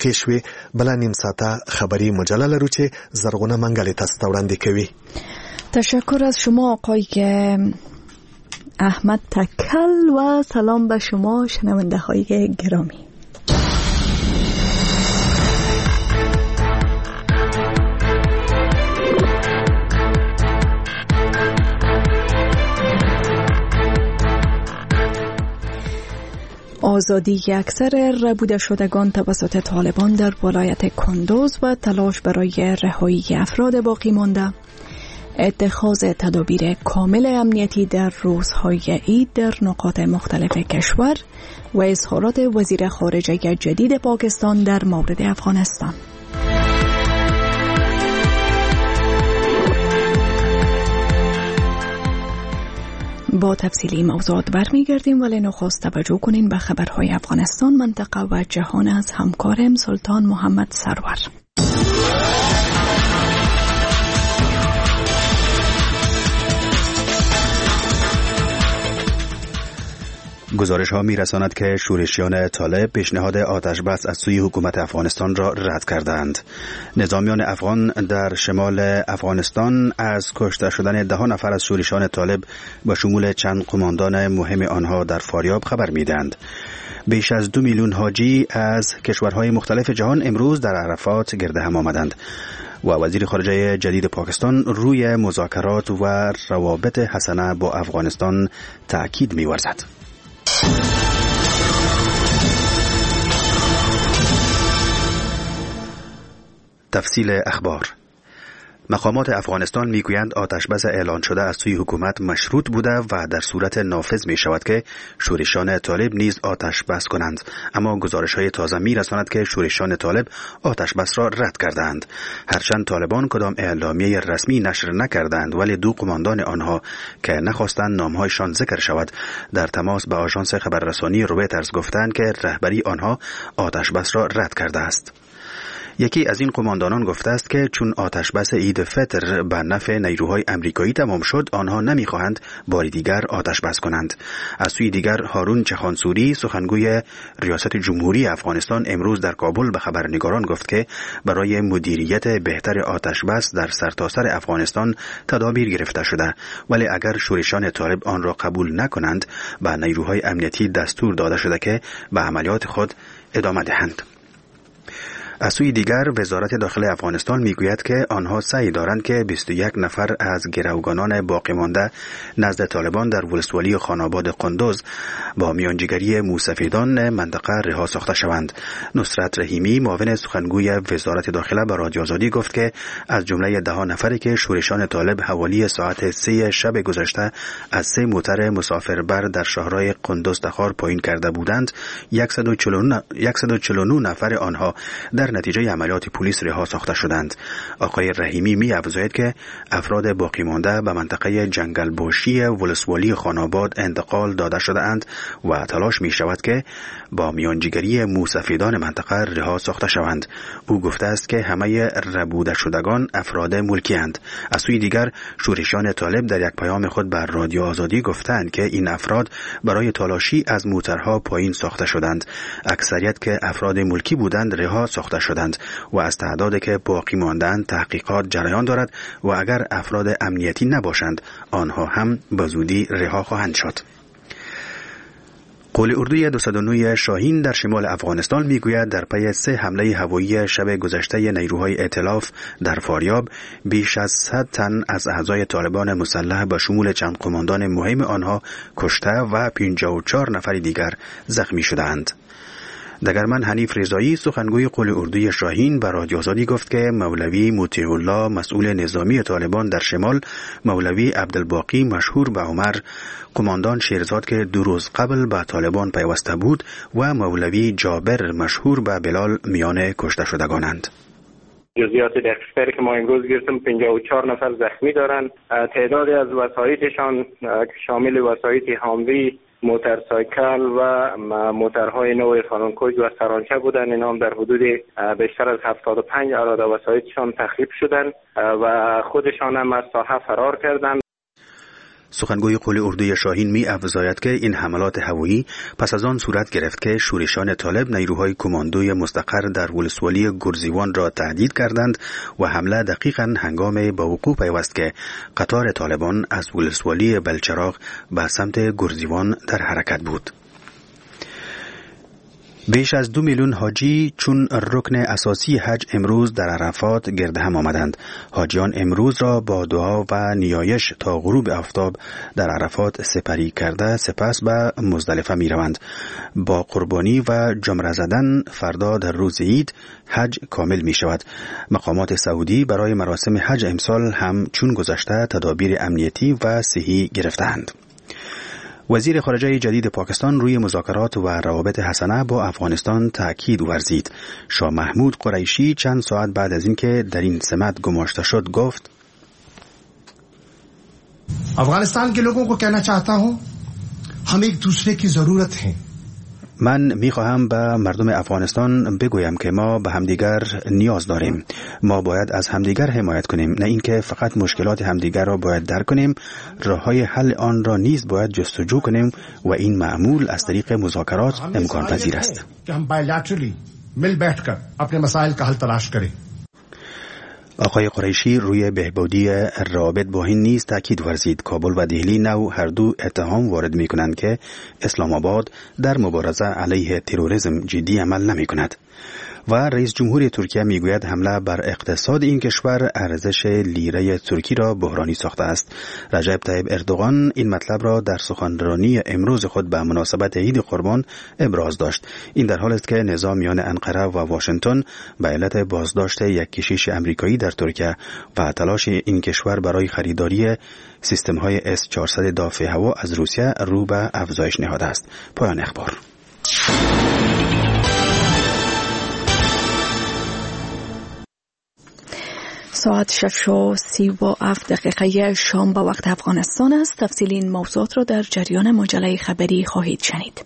کیشوي بل نیم ساعته خبری مجله لرو چې زرغونه منګلې تاسو ته وړاندې کوي. تشکر از شما آقای احمد تکل و سلام به شما شنونده های گرامی. آزادی اکثر ربوده شدگان توسط طالبان در ولایت کندوز و تلاش برای رهایی افراد باقی مانده، اتخاذ تدابیر کامل امنیتی در روزهای عید در نقاط مختلف کشور و اظهارات وزیر خارجه جدید پاکستان در مورد افغانستان. با تفصیلی موضوعات برمیگردیم، ولی نخست توجه کنین به خبرهای افغانستان، منطقه و جهان از همکارم سلطان محمد سرور. گزارش ها می رساند که شورشیان طالب پیشنهاد آتش بس از سوی حکومت افغانستان را رد کردند. نظامیان افغان در شمال افغانستان از کشته شدن 10 نفر از شورشیان طالب با شمول چند قماندان مهم آنها در فاریاب خبر می دهند. بیش از 2 میلیون حاجی از کشورهای مختلف جهان امروز در عرفات گرد هم آمدند و وزیر خارجه جدید پاکستان روی مذاکرات و روابط حسنه با افغانستان تأکید می ورزد. تفصیل اخبار. مقامات افغانستان میگویند آتش بس اعلان شده از سوی حکومت مشروط بوده و در صورت نافذ می شود که شورشیان طالب نیز آتش بس کنند، اما گزارش های تازه می رساند که شورشیان طالب آتش بس را رد کردند. هرچند طالبان کدام اعلامیه رسمی نشر نکردند، ولی 2 قماندان آنها که نخواستند نامهایشان ذکر شود در تماس با آژانس خبررسانی رویترز گفتند که رهبری آنها آتش بس را رد کرده است. یکی از این قماندانان گفته است که چون آتش بس عید فطر به نفع نیروهای امریکایی تمام شد، آنها نمیخواهند بار دیگر آتش بس کنند. از سوی دیگر هارون چخانسوری سخنگوی ریاست جمهوری افغانستان امروز در کابل به خبرنگاران گفت که برای مدیریت بهتر آتش بس در سرتاسر افغانستان تدابیر گرفته شده، ولی اگر شورشیان طالب آن را قبول نکنند به نیروهای امنیتی دستور داده شده که به عملیات خود ادامه دهند. از سوی دیگر وزارت داخلی افغانستان میگوید که آنها سعی دارند که 21 نفر از گروگانان باقی مانده نزد طالبان در ولسوالی خاناباد قندوز با میانجیگری موسفیدان منطقه رها ساخته شوند. نصرت رحیمی معاون سخنگوی وزارت داخله به رادیو آزادی گفت که از جمله 10 نفری که شورشیان طالب حوالی ساعت 3 شب گذشته از 3 موتر مسافربر در شهرهای قندوز تخار پایین کرده بودند، 149 نفر آنها در نتیجه عملیات پلیس رها ساخته شدند. آقای رحیمی می افزاید که افراد باقی مانده به منطقه جنگل باشی ولسوالی خاناباد انتقال داده شده اند و تلاش می شود که با میانجیگری موسفیدان منطقه رها ساخته شوند. او گفته است که همه ربوده شدگان افراد ملکی اند. از سوی دیگر شورشیان طالب در یک پیام خود بر رادیو آزادی گفتند که این افراد برای تلاشی از موترها پایین ساخته شدند. اکثریت که افراد ملکی بودند رها ساخته شدند و از تعدادی که باقی ماندند تحقیقات جریان دارد و اگر افراد امنیتی نباشند آنها هم به زودی رها خواهند شد. قول اردوی 209 شاهین در شمال افغانستان میگوید در پی 3 حمله هوایی شب گذشته نیروهای ائتلاف در فاریاب بیش از 100 تن از اعضای طالبان مسلح به شمول چند قماندان مهم آنها کشته و 54 نفر دیگر زخمی شدند. دگرمن حنیف رضایی سخنگوی قول اردوی شاهین به رادیو آزادی گفت که مولوی مطیع الله مسئول نظامی طالبان در شمال، مولوی عبدالباقی مشهور به عمر قماندان شیرزاد که 2 روز قبل به طالبان پیوسته بود و مولوی جابر مشهور به بلال میان کشته شدگانند. جزئیات دقیق‌تری که ما امروز گرفتیم 54 نفر زخمی دارند. تعدادی از وسایطشان شامل وسایط حاملی، موتورسایکل و موتورهای نوع فانونکوژ و سرانچه بودند. اینا هم در حدود بیشتر از 75 اراده وسایطشان تخریب شدند و خودشان هم از ساحه فرار کردند. سخنگوی قول اردوی شاهین می افزاید که این حملات هوایی پس از آن صورت گرفت که شورشان طالب نیروهای کماندوی مستقر در ولسوالی گرزیوان را تهدید کردند و حمله دقیقاً هنگام با وقوع پیوست که قطار طالبان از ولسوالی بلچراغ به سمت گرزیوان در حرکت بود. بیش از 2 میلیون حاجی چون رکن اساسی حج امروز در عرفات گرد هم آمدند. حاجیان امروز را با دعا و نیایش تا غروب آفتاب در عرفات سپری کرده سپس به مزدلفه می روند. با قربانی و جمره زدن فردا در روز عید حج کامل می شود. مقامات سعودی برای مراسم حج امسال هم چون گذشته تدابیر امنیتی و صحی گرفتند. وزیر خارجه جدید پاکستان روی مذاکرات و روابط حسنه با افغانستان تأکید ورزید. شاه محمود قریشی چند ساعت بعد از اینکه در این سمت گماشته شد گفت: افغانستان के लोगों को कहना चाहता हूं हम एक दूसरे की जरूरत हैं. من میخواهم به مردم افغانستان بگویم که ما به همدیگر نیاز داریم. ما باید از همدیگر حمایت کنیم، نه اینکه فقط مشکلات همدیگر را باید درک کنیم، راههای حل آن را نیز باید جستجو کنیم و این معمول از طریق مذاکرات امکان پذیر است. که هم بایلاترلی مل بیٹھ کر اپنے مسائل کا حل تلاش کریں. آقای قریشی روی بهبودی روابط با هند نیز تاکید ورزید. کابل و دهلی نو هر دو اتهام وارد می کنند که اسلام آباد در مبارزه علیه تروریسم جدی عمل نمی کند. و رئیس جمهور ترکیه میگوید حمله بر اقتصاد این کشور ارزش لیره ترکی را بحرانی ساخته است. رجب طیب اردوغان این مطلب را در سخنرانی امروز خود به مناسبت عید قربان ابراز داشت. این در حالی است که نزاع میان انقره و واشنگتن به علت بازداشت یک کشیش امریکایی در ترکیه و تلاش این کشور برای خریداری سیستم‌های S-400 دافع هوا از روسیه رو به افزایش نهاده است. پایان اخبار. ساعت 6:37 شام به وقت افغانستان است. تفصیل این موضوعات را در جریان مجله خبری خواهید شنید.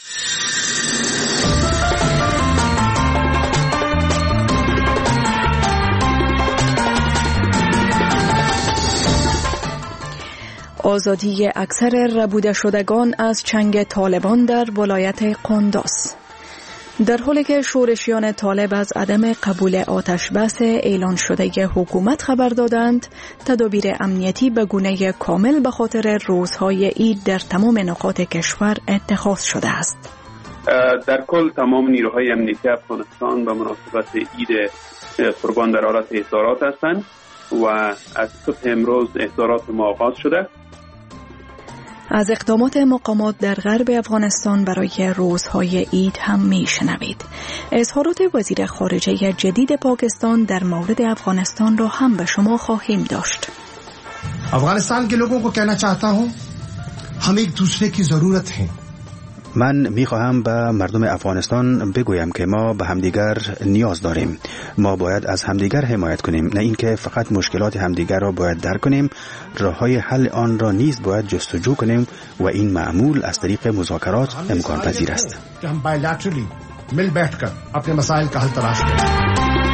آزادی اکثر ربوده شدگان از چنگ طالبان در ولایت قندوز. در حالی که شورشیان طالب از عدم قبول آتش بس اعلان شده حکومت خبر دادند، تدابیر امنیتی به گونه کامل به خاطر روزهای عید در تمام نقاط کشور اتخاذ شده است. در کل تمام نیروهای امنیتی افغانستان به مناسبت عید قربان در حالت احضارات هستند و از صبح امروز احضارات ما آغاز شده. از اقدامات مقامات در غرب افغانستان برای روزهای عید هم میشنوید. اظهارات وزیر خارجه جدید پاکستان در مورد افغانستان را هم به شما خواهیم داشت. افغانستان के लोगों को कहना चाहता हूं हम एक दूसरे की जरूरत हैं. من میخواهم به مردم افغانستان بگویم که ما به همدیگر نیاز داریم. ما باید از همدیگر حمایت کنیم، نه اینکه فقط مشکلات همدیگر را باید درک کنیم، راههای حل آن را نیز باید جستجو کنیم و این معمول از طریق مذاکرات امکان پذیر است. که هم بایلاترلی مل بیٹھ کر اپنے مسائل کا حل تلاش کریں.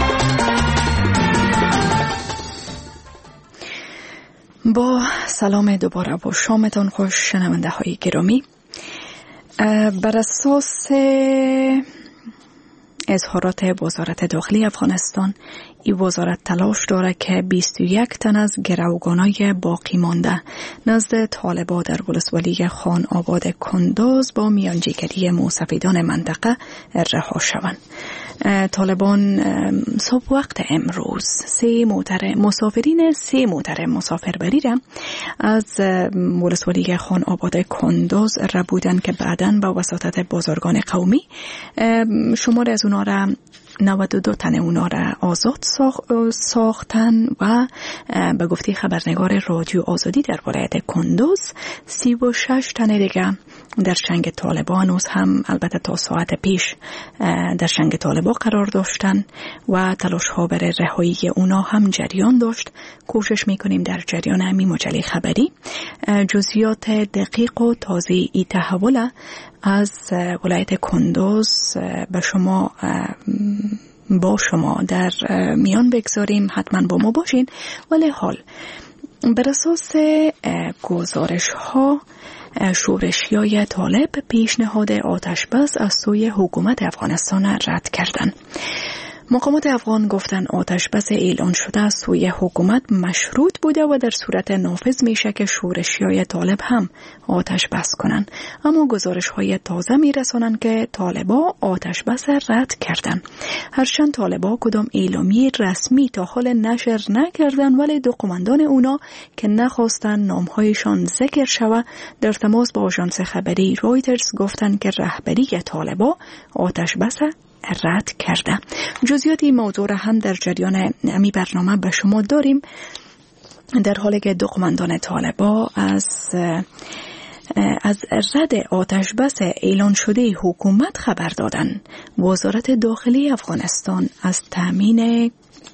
با سلام دوباره و شامتان خوش شنونده های گرامی. بر اساس اظهارات وزارت داخلی افغانستان، این وزارت تلاش داره که 21 تن از گروگانای باقی مانده نزد طالبا در ولسوالی خان آباد کندوز با میانجیگری موسفیدان منطقه رها شوند. طالبان صبح وقت امروز 3 موتر مسافربری را از ولسوالی خان آباد کندوز را بودند که بعداً با وساطت بازرگان قومی شمار از اونا را 92 تن اونا را آزاد ساختن و به گفته خبرنگار رادیو آزادی در ولایت کندوز 36 تن دیگه در چنگ طالبان هنوز هم البته تا ساعت پیش در چنگ طالبان قرار داشتن و تلاش ها برای رهایی اونا هم جریان داشت. کوشش میکنیم در جریان همین مجله خبری جزئیات دقیق و تازه ای تحول از ولایت کندوز با شما در میان بگذاریم. حتما با ما باشین. ولی حال بر اساس گزارش ها شورشیای طالب پیشنهاد آتش بس از سوی حکومت افغانستان رد کردند. مقامات افغان گفتن آتش بس اعلان شده از سوی حکومت مشروط بوده و در صورت نافذ میشه که شورشیای طالب هم آتش بس کنن. اما گزارش های تازه میرسانن که طالبا آتش بس رد کردن. هرچند طالبا کدام اعلامیه رسمی تا حال نشر نکردن، ولی دو قماندان اونا که نخواستن نامهایشان ذکر شود در تماس با آژانس خبری رویترز گفتن که رهبری طالبا آتش بس رد کرده. جزئیات این موضوع را هم در جریان امی برنامه به شما داریم. در حالی که دو قماندان طالبا از رد آتش بس اعلان شده حکومت خبر دادن، وزارت داخلی افغانستان از تامین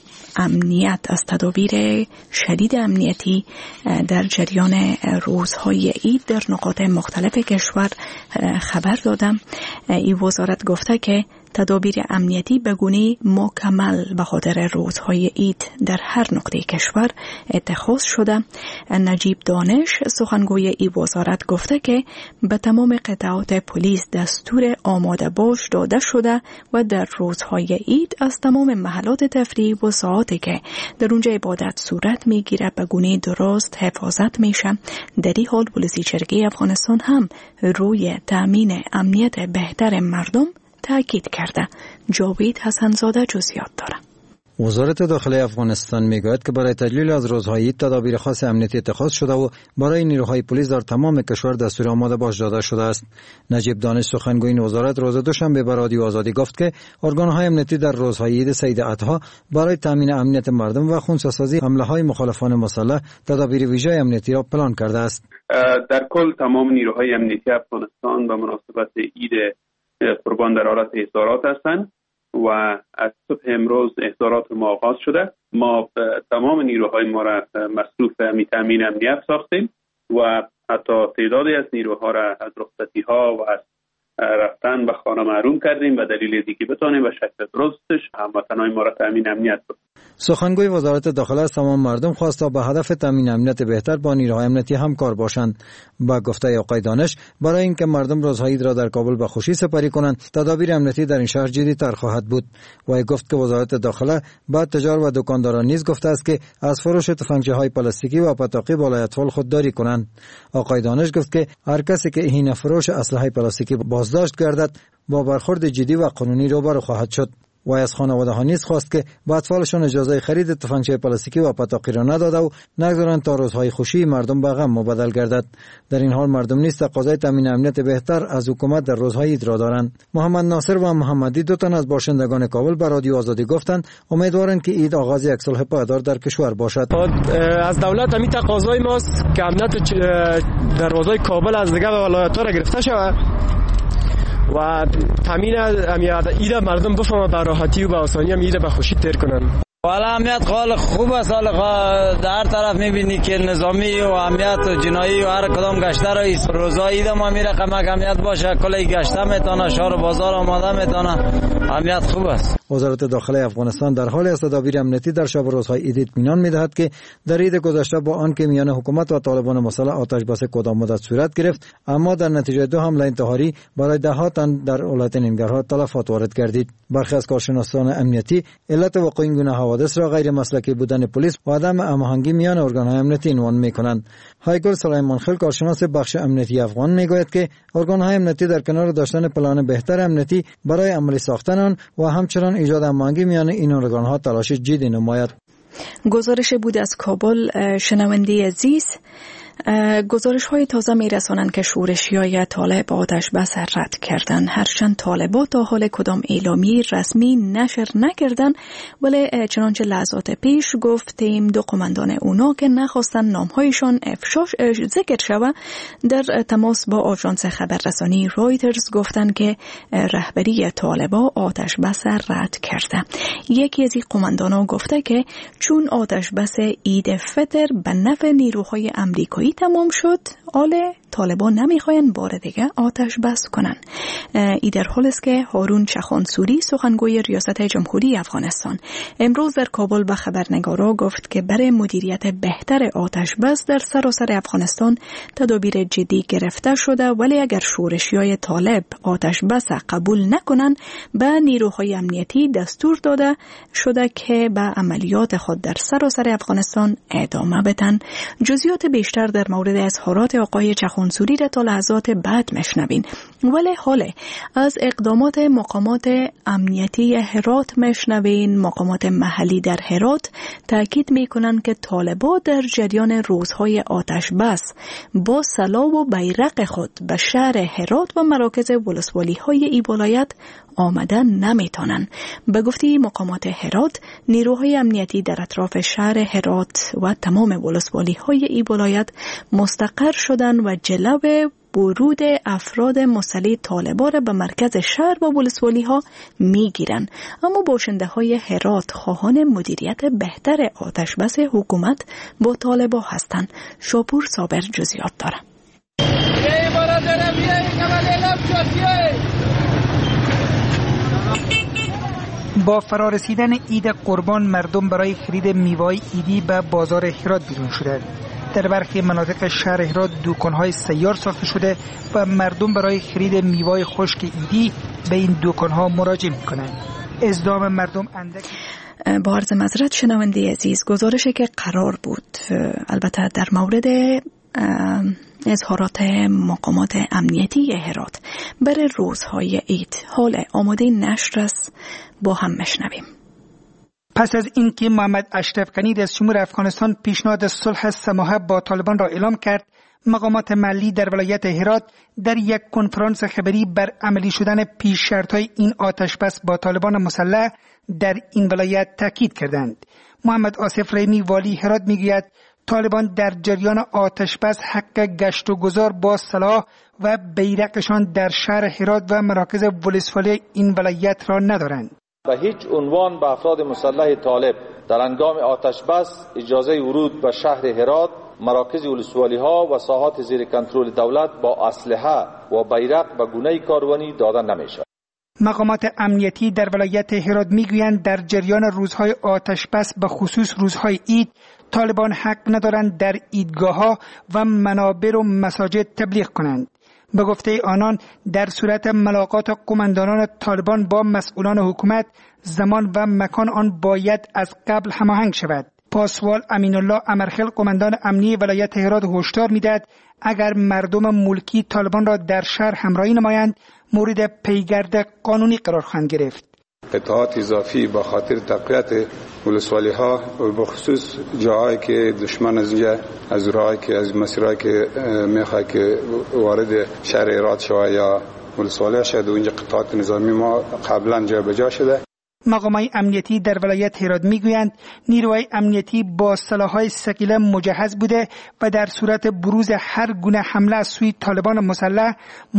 امنیت، از تدابیر شدید امنیتی در جریان روزهای عید در نقاط مختلف کشور خبر دادم. این وزارت گفته که تدابیر امنیتی به گونه مکمل به خاطر روزهای عید در هر نقطه کشور اتخاذ شده. نجیب دانش سخنگوی این وزارت گفته که به تمام قطعات پلیس دستور آماده باش داده شده و در روزهای عید از تمام محلات تفریح و ساعاتی که در اونجا عبادت صورت میگیره به گونه درست حفاظت میشه. در این حال پلیس چرگی افغانستان هم روی تامین امنیت بهتر مردم تاکید کرده. جاوید حسنزاده جزئیات داره. وزارت داخلی افغانستان میگوید که برای تجلیل از روزهای عید تدابیر خاص امنیتی اتخاذ شده و برای نیروهای پلیس در تمام کشور دستور آماده باش داده شده است. نجیب دانش سخنگوی این وزارت روز دوشنبه به رادیو آزادی گفت که ارگان‌های امنیتی در روزهای عید سید اضحی برای تامین امنیت مردم و خنثی‌سازی حمله‌های مخالفان مسلح تدابیر ویژه امنیتی را پلان کرده است. در کل تمام نیروهای امنیتی افغانستان به مناسبت عید قربان در حالت احضارات هستند و از صبح امروز احضارات ما آغاز شده. ما تمام نیروهای ما را مصروف تامین امنیت ساختیم و حتی تعدادی از نیروها را از رخصتی ها و از رفتن به خانه محروم کردیم و دلیل دیگه بتانیم و شکل درستش هموطنان ما را تامین امنیت کنیم. سخنگوی وزارت داخله از تمام مردم خواست تا به هدف تامین امنیت بهتر با نیروهای امنیتی همکار باشند. با گفته آقای دانش برای اینکه مردم روزهای عید را در کابل به خوشی سپری کنند تدابیر امنیتی در این شهر جدی‌تر خواهد بود. و گفت که وزارت داخله با تجار و دکانداران نیز گفته است که از فروش تفنگچه‌های پلاستیکی و پتاقی بالای اطفال خودداری کنند. آقای دانش گفت که هر کسی که هینه فروش اسلحه پلاستیکی بازداشت گردد با برخورد جدی و قانونی روبرو خواهد شد. و از خانواده‌ها نیز خواست که با اطفالشان اجازه خرید تفنگچه پلاستیکی و پتاقی را نداده و نگذارند تا روزهای خوشی مردم به غم مبدل گردد. در این حال مردم نیز تقاضای تامین امنیت بهتر از حکومت در روزهای عید را دارند. محمد ناصر و محمدی دو تن از باشندگان کابل به رادیو آزادی گفتند امیدوارند که عید آغاز یک صلح پایدار در کشور باشد. از دولت همین تقاضای ماست که امنیت دروازهای کابل از دیگر ولایت‌ها را گرفته شود و تامین عید مردم بفهمه به راحتی و به آسانی هم عید به خوشی تیر کنن. والا امنیت خال خوب است. در طرف میبینی که نظامی و امنیت و جنایی و هر کدام گشته رئیس روزای عید ما میره کمک امنیت باشه، کلی گشته میتونه، شهر و بازار آماده میتونه، امنیت خوب است. وزارت داخلی افغانستان در حال است تدابیر امنیتی در شب روزهای عید اطمینان میدهد که در عید گذشته با آنکه میان حکومت و طالبان مسلح آتش بس کدام مدت صورت گرفت، اما در نتیجه دو حمله انتحاری برای ده‌ها تن در ولایت ننگرهار تلفات وارد گردید. برخی از کارشناسان امنیتی علت وقوع این گونه حوادث را غیر مسلکی بودن پلیس و عدم هماهنگی میان ارگان‌های امنیتی عنوان می‌کنند. هایگل سلیمان خیل کارشناس بخش امنیتی افغان میگوید که ارگان‌های امنیتی در کنار داشتن پلان بهتر امنیتی برای عملی ساختن آن و همچنان ایجاد هماهنگی میان این ارگان‌ها تلاش جدی نماید. گزارش بود از کابل. شنونده عزیز، گزارش های تازه می رسانند که شورشیای طالب آتش بس رد کردن. هرچند طالبا تا حال کدام اعلامیه رسمی نشر نکردن، ولی چنانچه لحظات پیش گفتیم دو قماندان اونا که نخواستن نامهایشان ذکر شود در تماس با آژانس خبررسانی رویترز گفتن که رهبری طالبا آتش بس رد کرده. یکی از این قماندانا گفته که چون آتش بس عید فطر به نفع نیروهای امریکایی صلحی تمام شد، حال طالبان نمیخواین بار دیگه آتش بس کنن. ای در حال است که هارون چخانسوری سخنگوی ریاست جمهوری افغانستان امروز در کابل به خبرنگارا گفت که برای مدیریت بهتر آتش بس در سراسر افغانستان تدابیر جدی گرفته شده، ولی اگر شورشیای طالب آتش بس قبول نکنن به نیروهای امنیتی دستور داده شده که به عملیات خود در سراسر افغانستان ادامه بدن. جزئیات بیشتر در مورد اظهارات آقای چخانسوری را تا لحظات بعد میشنوین. ولی حالا از اقدامات مقامات امنیتی هرات میشنوین. مقامات محلی در هرات تاکید میکنند که طالبان در جریان روزهای آتش بس با سلاح و بیرق خود به شهر هرات و مراکز ولسوالی های ای ولایت آمدن نمیتونن. به گفته مقامات هرات، نیروهای امنیتی در اطراف شهر هرات و تمام ولسوالی های ای ولایت مستقر شدن و جلو ورود افراد مسلح طالبان را به مرکز شهر و ولسوالی ها میگیرن. اما باشنده های هرات خواهان مدیریت بهتر آتش بس حکومت با طالبان هستند. شاپور صابر جزئیات داره. با فرارسیدن عید قربان مردم برای خرید میوه‌های عیدی به بازار هرات بیرون شدند. در برخی مناطق شهر هرات دکان‌های سیار ساخته شده و مردم برای خرید میوه‌های خشک عیدی به این دکان‌ها مراجعه می‌کنند. ازدحام مردم اندک. با عرض معذرت شنونده عزیز، گزارشی که قرار بود البته در مورد اظهارات مقامات امنیتی هرات برای روزهای عید حال آماده نشر است، با هم مشنویم. پس از اینکه محمد اشرف غنی رئیس جمهور افغانستان پیشنهاد صلح سماحه با طالبان را اعلام کرد، مقامات محلی در ولایت هرات در یک کنفرانس خبری بر عملی شدن پیش شرط‌های این آتش بس با طالبان مسلح در این ولایت تاکید کردند. محمد آصف رحیمی والی هرات میگوید طالبان در جریان آتش بس حق گشت و گذار با سلاح و بیرقشان در شهر هرات و مراکز ولسوالی این ولایت را ندارند. به هیچ عنوان به افراد مسلح طالب در هنگام آتش بس اجازه ورود به شهر هرات، مراکز ولسوالی ها و ساحات زیر کنترل دولت با اسلحه و بیرق به گونه کاروانی داده نمیشود. مقامات امنیتی در ولایت هرات میگویند در جریان روزهای آتش بس به خصوص روزهای عید طالبان حق ندارند در عیدگاه‌ها و منابر و مساجد تبلیغ کنند. به گفته آنان در صورت ملاقات قماندانان طالبان با مسئولان حکومت زمان و مکان آن باید از قبل هماهنگ شود. پاسوال امین الله امرخیل قماندان امنی ولایت هرات هشدار می‌دهد اگر مردم ملکی طالبان را در شهر همراهی نمایند مورد پیگرد قانونی قرار خواهند گرفت. قطعات اضافی با خاطر تقویت ولسوالی ها و بخصوص جاهایی که دشمن از راهی که از مسیرهایی که میخواد که وارد شهر هرات شود یا ولسوالی شد و اینجا قطعات نظامی ما قبلا جابجا شده. مقامات امنیتی در ولایت هرات میگویند نیروهای امنیتی با سلاح‌های ثقیل مجهز بوده و در صورت بروز هر گونه حمله از سوی طالبان مسلح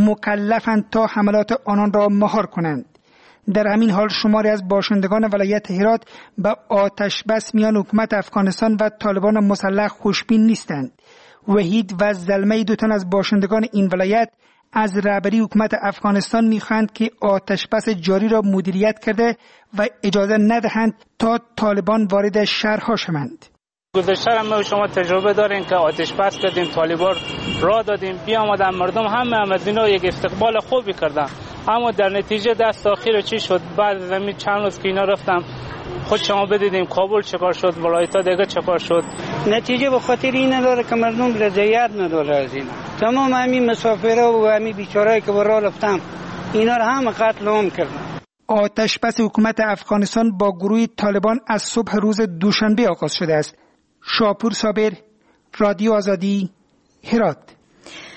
مکلفند تا حملات آنان را مهار کنند. در همین حال شماری از باشندگان ولایت هرات به آتش بس میان حکومت افغانستان و طالبان مسلح خوشبین نیستند. وحید و زلمه دو تن از باشندگان این ولایت از رهبری حکومت افغانستان میخواهند که آتش بس جاری را مدیریت کرده و اجازه ندهند تا طالبان وارد شهرها شوند. گذشته ما شما تجربه دارین که آتش بس کردیم، طالبان را دادیم، بیامدن مردم همه از اینا یک استقبال خوبی کردن، اما در نتیجه دست آخر چی شد؟ بعد از همین چند روز که اینا رفتم خود شما بدیدیم کابل چکار شد، ولایت‌ها دیگه چکار شد. نتیجه به خاطر این نداره که مردم رضایت نداره از اینا. تمام همین مسافرها و همین بیچارهایی که برا رفتم اینا رو هم قتل عام کردن. آتش بس حکومت افغانستان با گروه طالبان از صبح روز دوشنبه آغاز شده است. شاپور صابر، رادیو آزادی، هرات.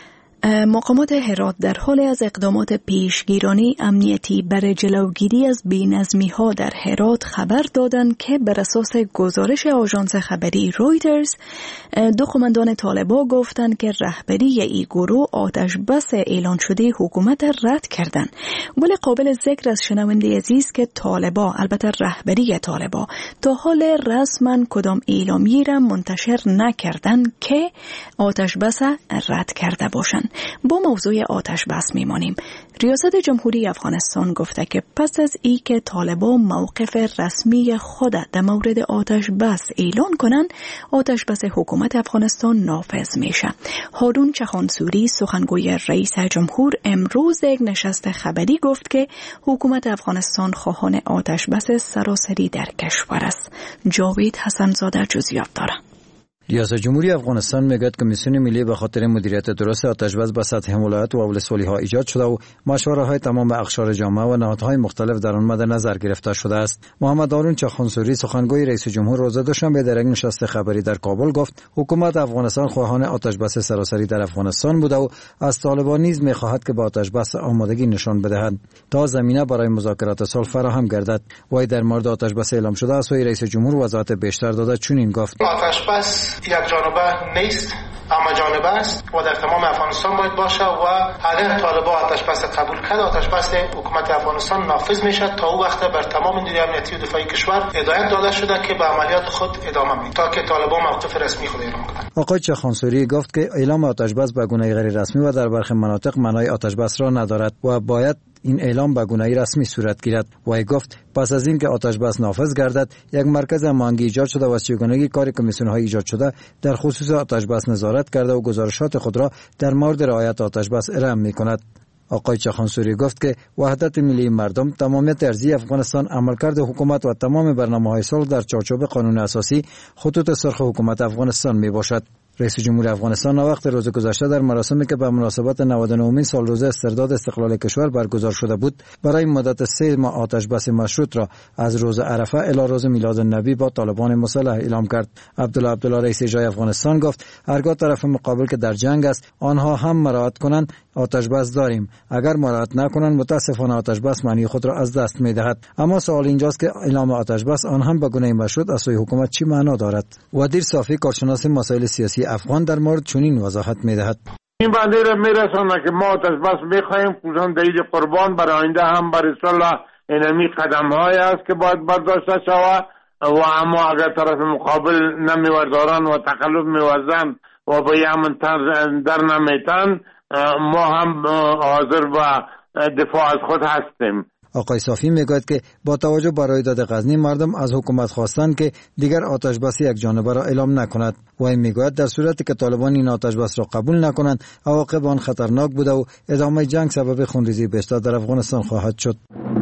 مقامات هرات در حال از اقدامات پیشگیرانه امنیتی برای جلوگیری از بی‌نظمی‌ها در هرات خبر دادند که بر اساس گزارش آژانس خبری رویترز، دو قماندان طالبان گفتند که رهبری این گروه آتش بس اعلان شده حکومت رد کردند. ولی قابل ذکر از شنونده عزیز که طالبان، البته رهبری طالبان، تا حال رسما کدام اعلامیه را منتشر نکردند که آتش بس رد کرده باشند. با موضوع آتش بس میمانیم. ریاست جمهوری افغانستان گفته که پس از ای که طالبان موقف رسمی خود در مورد آتش بس اعلان کنند، آتش بس حکومت افغانستان نافذ میشه. هارون چخانسوری، سخنگوی رئیس جمهور، امروز یک نشست خبری گفت که حکومت افغانستان خواهان آتش بس سراسری در کشور است. جاوید حسنزاده جزئیات داره. ریاست جمهوری افغانستان میگوید کمیسیون ملی به خاطر مدیریت درست آتش بس به سطح ولایت و ولسوالی‌ها ایجاد شده و مشوره‌های تمام اقشار جامعه و نهادهای مختلف در آن مد نظر گرفته شده است. محمد هارون چخانسوری، سخنگوی رئیس جمهور، روز دوشنبه در یک نشست خبری در کابل گفت حکومت افغانستان خواهان آتش بس سراسری در افغانستان بوده و از طالبان نیز می‌خواهد که با آتش بس آمادگی نشان بدهد تا زمینه برای مذاکرات صلح فراهم گردد. وی در مورد آتش بس اعلام شده از سوی رئیس جمهور وضاحت بیشتر داده چنین گفت: آتش بس یک جانبه نیست، اما جانبه است و در تمام افغانستان باید باشه و اگر طالبان آتش بس قبول کرد، آتش بس حکومت افغانستان نافذ میشه تا او وقت بر تمام نیروی امنیتی و دفاعی کشور هدایت داده شده که به عملیات خود ادامه میدن تا که طالبان موقف رسمی خود اعلام کنند. آقای چخانسوری گفت که اعلام آتش بس به گونه غیر رسمی و در برخی مناطق معنای آتش بس را ندارد و باید این اعلام به گونه رسمی صورت گیرد. و گفت پس از این که آتش بس نافذ گردد، یک مرکز هماهنگی ایجاد شده و از چگونگی کار کمیسیون های ایجاد شده در خصوص آتش بس نظارت کرده و گزارشات خود را در مورد رعایت آتش بس ارائه می‌کند. آقای چخانسوری گفت که وحدت ملی مردم، تمامیت ارضی افغانستان، عملکرد حکومت و تمام برنامه‌های صلح در چارچوب قانون اساسی خطوط سرخ حکومت افغانستان میباشد. رئیس جمهور افغانستان وقت روز گذشته در مراسمی که به مناسبت 99مین سالروز استرداد استقلال کشور برگزار شده بود، برای مدت 3 ماه آتش بس مشروط را از روز عرفه الی روز میلاد النبی با طالبان مسلح اعلام کرد. عبدالله رئیس اجرایی افغانستان گفت هرگاه طرف مقابل که در جنگ است آنها هم مراعات کنند آتش بس داریم، اگر مراعات نکنند متاسفانه آتش بس معنی خود را از دست می‌دهد. اما سوال اینجاست که اعلام آتش بس آن هم به گونه مشروط از سوی حکومت چی معنا دارد؟ ودیر صافی، کارشناس مسائل سیاسی افغان، در مورد چنین وضاحت می‌دهد. این بنده را می‌رساند که ما آتش بس می‌خواهیم، خصوصا در عید قربان، برای آینده هم برای صلح اینمی قدم‌هایی است که باید برداشته شود و اما اگر طرف مقابل نمی‌وردارند و تخلف می‌ورزند و به یمن در نمیتن، ما هم حاضر و دفاع از خود هستیم. آقای صافی میگوید که با توجه به رویداد غزنی مردم از حکومت خواستند که دیگر آتش بس یک جانبه را اعلام نکند و این میگوید در صورتی که طالبان این آتش بس را قبول نکنند عواقب آن خطرناک بوده و ادامه جنگ سبب خونریزی بیشتر در افغانستان خواهد شد.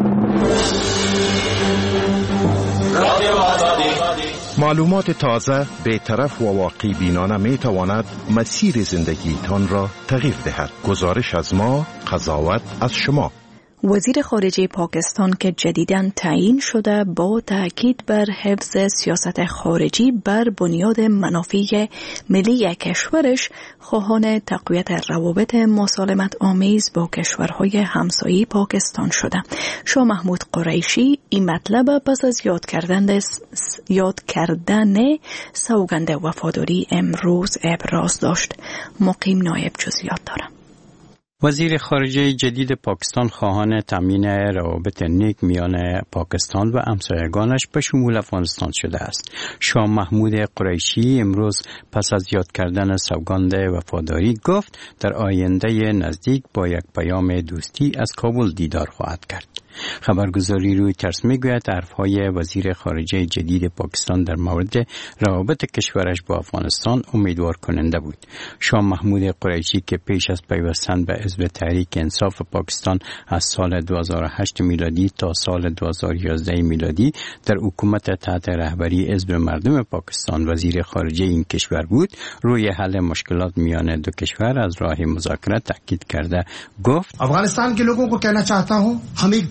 معلومات تازه، بی‌طرف و واقعی بینانه می تواند مسیر زندگیتان را تغییر دهد. گزارش از ما، قضاوت از شما. وزیر خارجه پاکستان که جدیداً تعیین شده با تاکید بر حفظ سیاست خارجی بر بنیاد منافع ملی کشورش خواهان تقویت روابط مسالمت آمیز با کشورهای همسایه پاکستان شده. شاه محمود قریشی این مطلب پس از یاد کردن سوگند وفاداری امروز ابراز داشت. مقیم نایب جزئیات داره. وزیر خارجه جدید پاکستان خواهان تامین روابط نیک میان پاکستان و همسایگانش به شمول افغانستان شده است. شاه محمود قریشی امروز پس از یاد کردن سوگند وفاداری گفت در آینده نزدیک با یک پیام دوستی از کابل دیدار خواهد کرد. خبرگزاری رویترز میگوید حرفهای وزیر خارجه جدید پاکستان در مورد روابط کشورش با افغانستان امیدوار کننده بود. شاه محمود قریشی که پیش از پیوستن به حزب تحریک انصاف پاکستان از سال 2008 میلادی تا سال 2011 میلادی در حکومت تحت رهبری حزب مردم پاکستان وزیر خارجه این کشور بود، روی حل مشکلات میان دو کشور از راه مذاکره تاکید کرده گفت افغانستان के लोगों को कहना चाहता हूं हम एक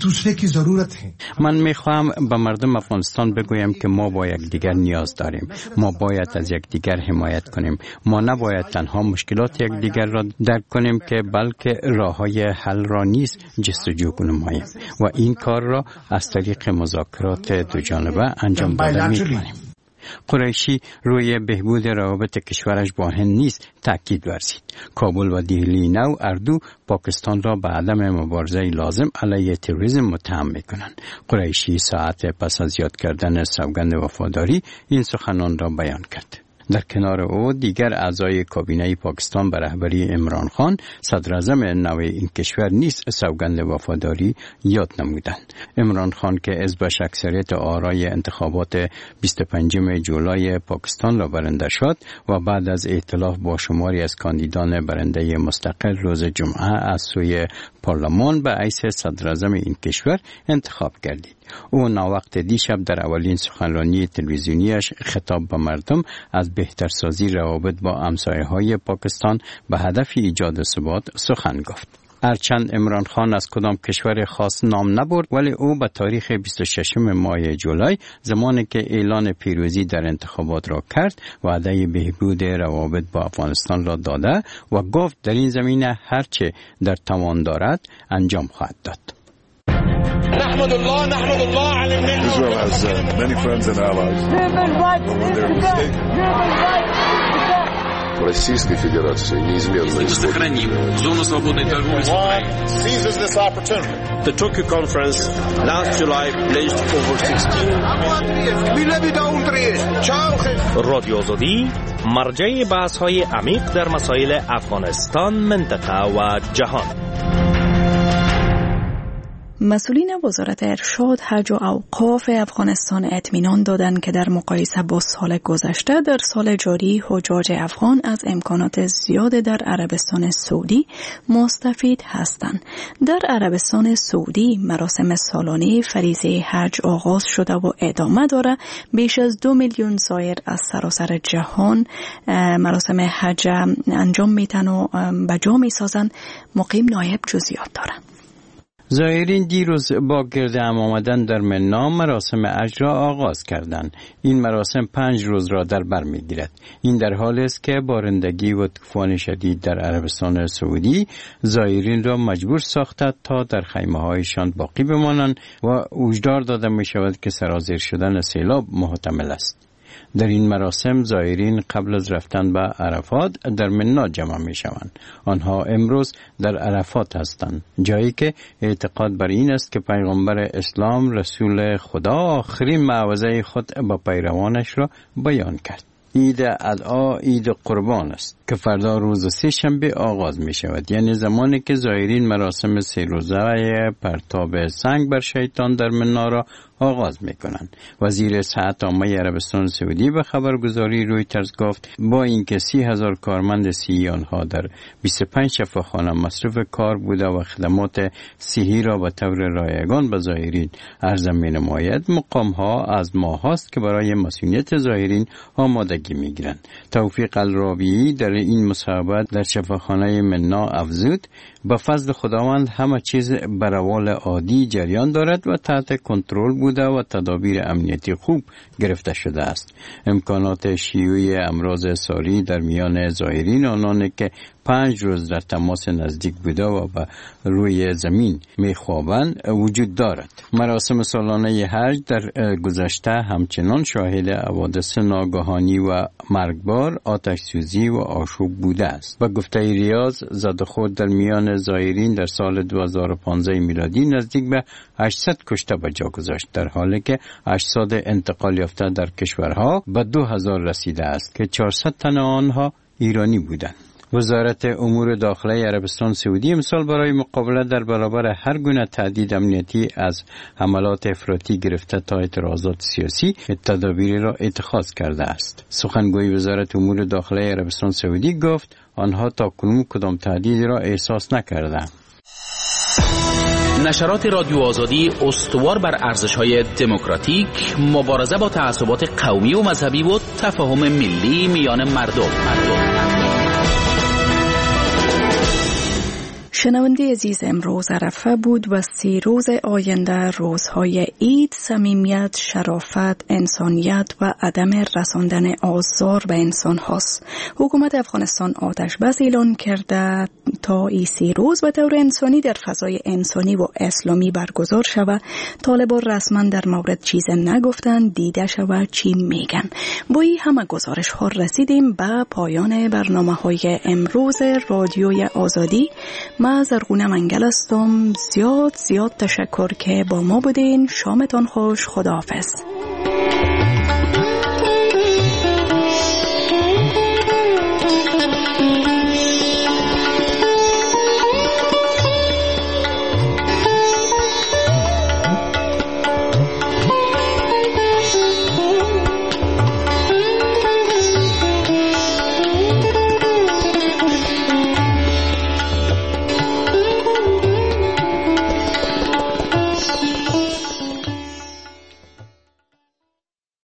दूसरे की जरूरत है. من میخوام به مردم افغانستان بگویم که ما با یکدیگر نیاز داریم. ما باید از یکدیگر حمایت کنیم. ما نباید تنها مشکلات یکدیگر را درک کنیم که بلکه راههای حل را نیز جستجو نماییم و این کار را از طریق مذاکرات دو جانبه انجام داده می‌کنیم. قریشی روی بهبود روابط کشورش با هند نیز تاکید ورزید. کابل و دهلی نو اردو پاکستان را به عدم مبارزه لازم علیه تروریسم متهم می‌کنند. قریشی ساعت پس از یاد کردن سوگند وفاداری این سخنان را بیان کرد. در کنار او دیگر اعضای کابینه پاکستان به رهبری عمران خان صدر اعظم نو این کشور نیز سوگند وفاداری یاد نمودند. عمران خان که حزبش اکثریت آرای انتخابات 25 جولای پاکستان را برنده شد و بعد از ائتلاف با شماری از کاندیدان برنده مستقل روز جمعه از سوی پارلمان به حیث صدر اعظم این کشور انتخاب گردید. او ناوقت دیشب در اولین سخنرانی تلویزیونیش خطاب به مردم از بهترسازی روابط با همسایه‌های پاکستان به هدف ایجاد ثبات سخن گفت. هرچند عمران خان از کدام کشور خاص نام نبرد، ولی او به تاریخ 26 ماه جولای زمانی که اعلان پیروزی در انتخابات را کرد وعده بهبود روابط با افغانستان را داده و گفت در این زمینه هرچه در توان دارد انجام خواهد داد. نحمد الله على النعمة. Israel has many friends and allies. Российской Федерации неизменно сохраним зону свободной торговли с Украиной. seizes this opportunity. The Tokyo conference last July pledged over 16 رادیو آزادی مرجع بحث‌های عمیق در مسائل افغانستان، منطقه و جهان. مسئولین وزارت ارشاد، حج و اوقاف افغانستان اطمینان دادند که در مقایسه با سال گذشته در سال جاری حجاج افغان از امکانات زیاد در عربستان سعودی مستفید هستند. در عربستان سعودی مراسم سالانه فریضه حج آغاز شده و ادامه داره. بیش از 2 میلیون زائر از سراسر جهان مراسم حج انجام میدن و به جا میسازن. مقیم نایب جزئیات دارن. زائرین دیروز با گرد هم آمدن در منا مراسم حج را آغاز کردند. این مراسم 5 روز را در بر می‌گیرد. این در حالی است که بارندگی و طوفان شدید در عربستان سعودی زائرین را مجبور ساخته تا در خیمه‌هایشان باقی بمانند و هشدار داده می‌شود که سرازیر شدن سیلاب محتمل است. در این مراسم زائرین قبل از رفتن به عرفات در منا جمع می شوند. آنها امروز در عرفات هستند، جایی که اعتقاد بر این است که پیغمبر اسلام رسول خدا آخرین موعظه خود با پیروانش را بیان کرد. عید اضحی عید قربان است که فردا روز سه شنبه آغاز می شود، یعنی زمانی که زائرین مراسم 3 روزه پرتاب سنگ بر شیطان در منا را آغاز می کنند. وزیر صحت عامه عربستان سعودی به خبرگزاری رویترز گفت با اینکه 30,000 کارمند صحی آنها در 25 شفاخانه مصرف کار بوده و خدمات صحی را به طور رایگان به زائرین عرضه می نماید، مقام ها از ماه هاست که برای مسئولیت زائرین آمادگی می گیرند. توفیق الراویی در این مصاحبه در شفاخانه منا افزود با فضل خداوند همه چیز به روال عادی جریان دارد و تحت کنترل بوده و تدابیر امنیتی خوب گرفته شده است. امکانات شیوع امراض ساری در میان زائرین آنان که 5 روز در تماس نزدیک بوده و به روی زمین میخوابند وجود دارد. مراسم سالانه حج در گذشته همچنان شاهد حوادث ناگهانی و مرگبار، آتش سوزی و آشوب بوده است. و گفته ریاض زدخورد در میان زائرین در سال 2015 میلادی نزدیک به 800 کشته به جا گذاشت، در حالی که اجساد انتقال یافته در کشورها به 2000 رسیده است که 400 تن آنها ایرانی بودند. وزارت امور داخله عربستان سعودی امسال برای مقابله در برابر هر گونه تهدید امنیتی از حملات افراطی گرفته تا اعتراضات سیاسی تدابیری را اتخاذ کرده است. سخنگوی وزارت امور داخله عربستان سعودی گفت آنها تاکنون کدام تهدیدی را احساس نکردند. نشرات رادیو آزادی استوار بر ارزش‌های دموکراتیک، مبارزه با تعصبات قومی و مذهبی و تفاهم ملی میان مردم. شنونده عزیز، امروز عرفه بود و 3 روز آینده روزهای عید، صمیمیت، شرافت، انسانیت و عدم رساندن آزار به انسان هاست. حکومت افغانستان آتش بس اعلان کرده تا این 3 روز به طور انسانی در فضای انسانی و اسلامی برگزار شود. طالبان رسما در مورد چیز نگفتن، دیده شود چی میگن. با این همه گزارش ها رسیدیم به پایان برنامه های امروز رادیوی آزادی. من زرغونه منگل هستم. زیاد تشکر که با ما بودین. شامتان خوش. خداحافظ.